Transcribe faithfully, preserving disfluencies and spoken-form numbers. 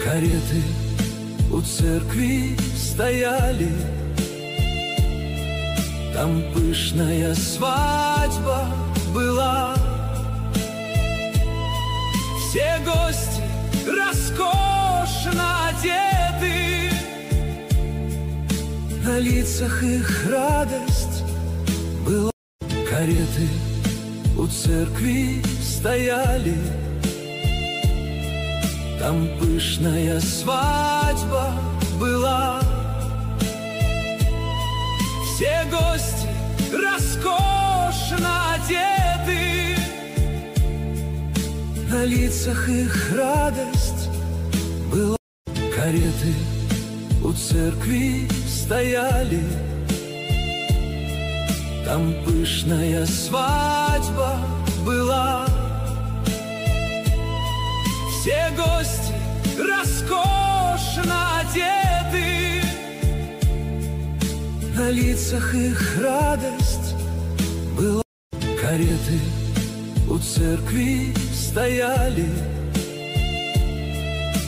Кареты у церкви стояли, там пышная свадьба была. Все гости роскошно одеты, на лицах их радость была. Кареты у церкви стояли, там пышная свадьба была. Все гости роскошно одеты, на лицах их радость была. Кареты у церкви стояли, там пышная свадьба была. Все гости роскошно одеты, на лицах их радость была. Кареты у церкви стояли,